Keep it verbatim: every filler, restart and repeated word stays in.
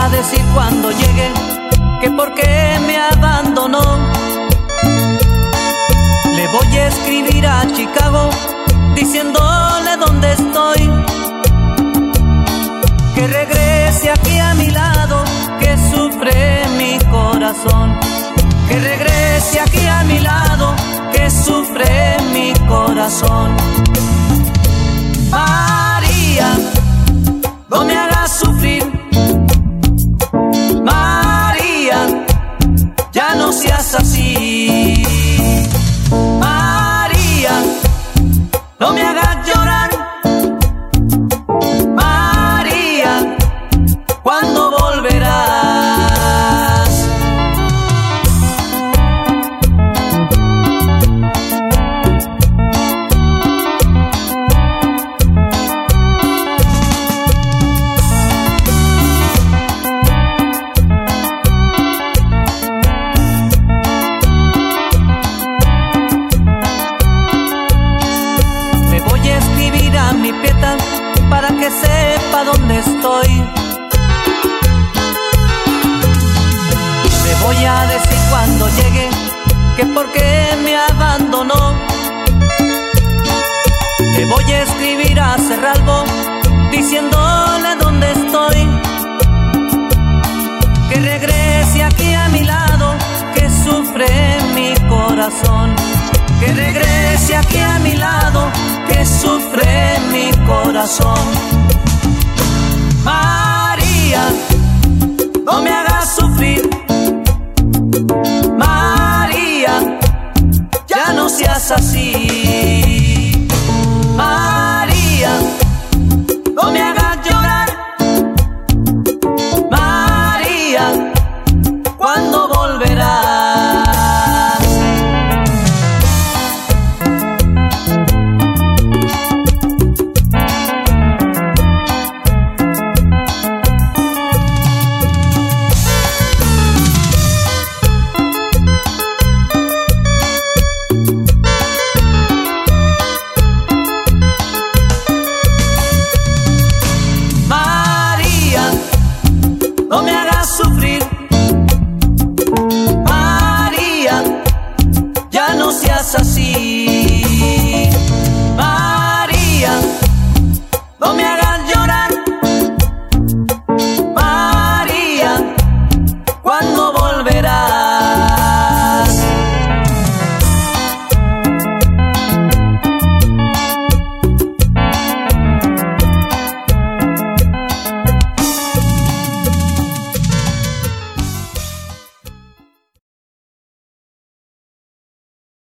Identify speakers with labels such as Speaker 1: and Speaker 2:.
Speaker 1: a decir cuando llegue que por qué me abandonó. Le voy a escribir a Chicago diciéndole dónde estoy, que regrese aquí a mi lado, que sufre mi corazón. Que regrese aquí a mi lado, que sufre mi corazón. María, no me hagas sufrir. María, ya no seas así. María, no me hagas llorar. María, ¿cuándo volverás? Para que sepa dónde estoy. Le voy a decir cuando llegue que por qué me abandonó. Le voy a escribir a Cerralbo diciéndole dónde estoy, que regrese aquí a mi lado, que sufre mi corazón. Que regrese aquí a mi lado, que sufre mi corazón.